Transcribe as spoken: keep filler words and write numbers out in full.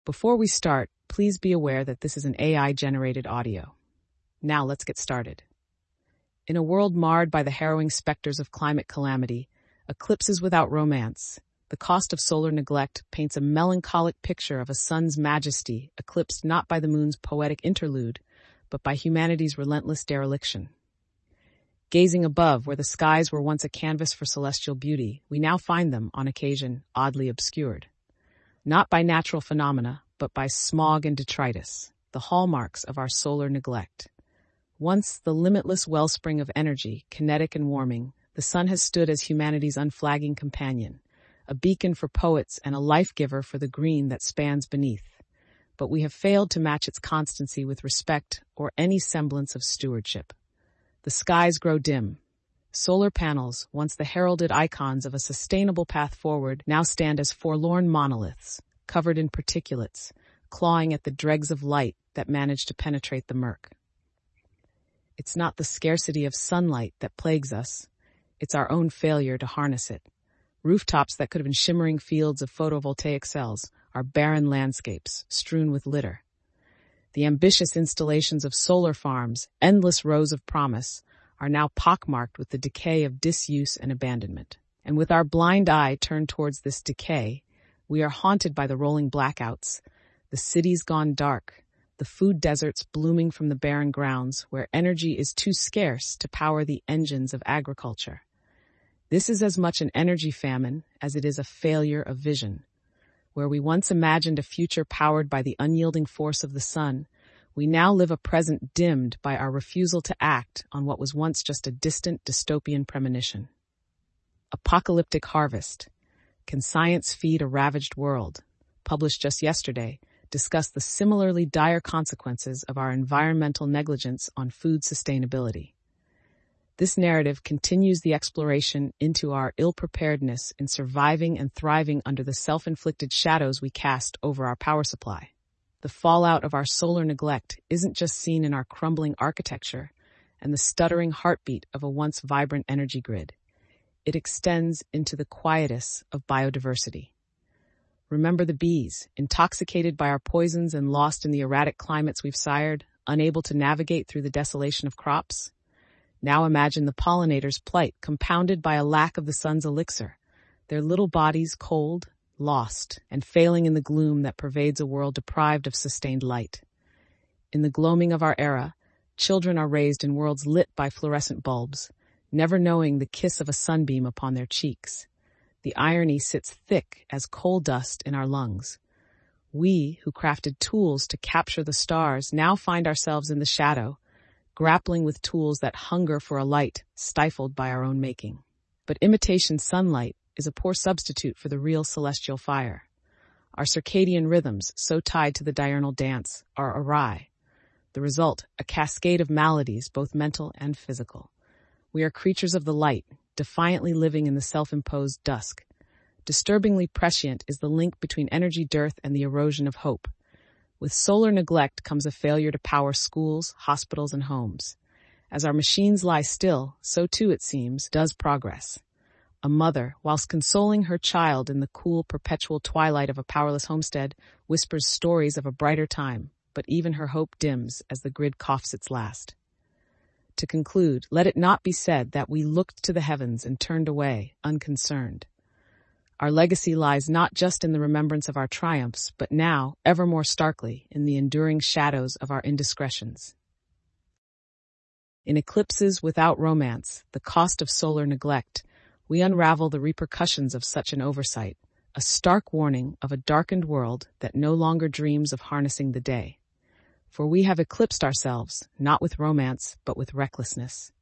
Before we start, please be aware that this is an A I-generated audio. Now let's get started. In a world marred by the harrowing specters of climate calamity, eclipses without romance, the cost of solar neglect paints a melancholic picture of a sun's majesty eclipsed not by the moon's poetic interlude, but by humanity's relentless dereliction. Gazing above, where the skies were once a canvas for celestial beauty, we now find them, on occasion, oddly obscured. Not by natural phenomena, but by smog and detritus, the hallmarks of our solar neglect. Once the limitless wellspring of energy, kinetic and warming, the sun has stood as humanity's unflagging companion, a beacon for poets and a life-giver for the green that spans beneath. But we have failed to match its constancy with respect or any semblance of stewardship. The skies grow dim. Solar panels, once the heralded icons of a sustainable path forward, now stand as forlorn monoliths, covered in particulates, clawing at the dregs of light that manage to penetrate the murk. It's not the scarcity of sunlight that plagues us. It's our own failure to harness it. Rooftops that could have been shimmering fields of photovoltaic cells are barren landscapes, strewn with litter. The ambitious installations of solar farms, endless rows of promise, are now pockmarked with the decay of disuse and abandonment. And with our blind eye turned towards this decay, we are haunted by the rolling blackouts, the cities gone dark, the food deserts blooming from the barren grounds where energy is too scarce to power the engines of agriculture. This is as much an energy famine as it is a failure of vision. Where we once imagined a future powered by the unyielding force of the sun, we now live a present dimmed by our refusal to act on what was once just a distant dystopian premonition. Apocalyptic Harvest. Can Science Feed a Ravaged World? Published just yesterday, discussed the similarly dire consequences of our environmental negligence on food sustainability. This narrative continues the exploration into our ill-preparedness in surviving and thriving under the self-inflicted shadows we cast over our power supply. The fallout of our solar neglect isn't just seen in our crumbling architecture and the stuttering heartbeat of a once vibrant energy grid. It extends into the quietus of biodiversity. Remember the bees, intoxicated by our poisons and lost in the erratic climates we've sired, unable to navigate through the desolation of crops? Now imagine the pollinator's plight compounded by a lack of the sun's elixir, their little bodies cold, lost, and failing in the gloom that pervades a world deprived of sustained light. In the gloaming of our era, children are raised in worlds lit by fluorescent bulbs, never knowing the kiss of a sunbeam upon their cheeks. The irony sits thick as coal dust in our lungs. We, who crafted tools to capture the stars, now find ourselves in the shadow, grappling with tools that hunger for a light stifled by our own making. But imitation sunlight is a poor substitute for the real celestial fire. Our circadian rhythms, so tied to the diurnal dance, are awry. The result, a cascade of maladies, both mental and physical. We are creatures of the light, defiantly living in the self-imposed dusk. Disturbingly prescient is the link between energy dearth and the erosion of hope. With solar neglect comes a failure to power schools, hospitals, and homes. As our machines lie still, so too, it seems, does progress. A mother, whilst consoling her child in the cool, perpetual twilight of a powerless homestead, whispers stories of a brighter time, but even her hope dims as the grid coughs its last. To conclude, let it not be said that we looked to the heavens and turned away, unconcerned. Our legacy lies not just in the remembrance of our triumphs, but now, ever more starkly, in the enduring shadows of our indiscretions. In Eclipses Without Romance, The Cost of Solar Neglect, we unravel the repercussions of such an oversight, a stark warning of a darkened world that no longer dreams of harnessing the day. For we have eclipsed ourselves, not with romance, but with recklessness.